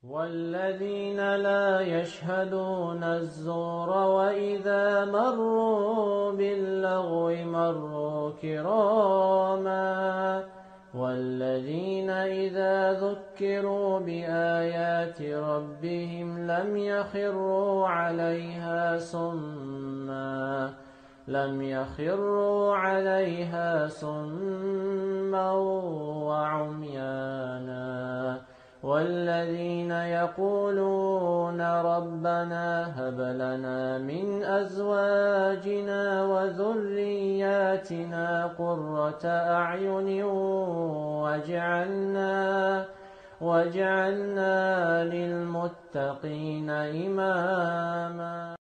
والذين لا يشهدون الزور وإذا مروا باللغو مروا كراما والذين إذا ذكروا بآيات ربهم لم يخروا عليها صما وعميانا والذين يقولون ربنا هب لنا من أزواجنا وذرياتنا قرة أعين واجعلنا للمتقين إماما.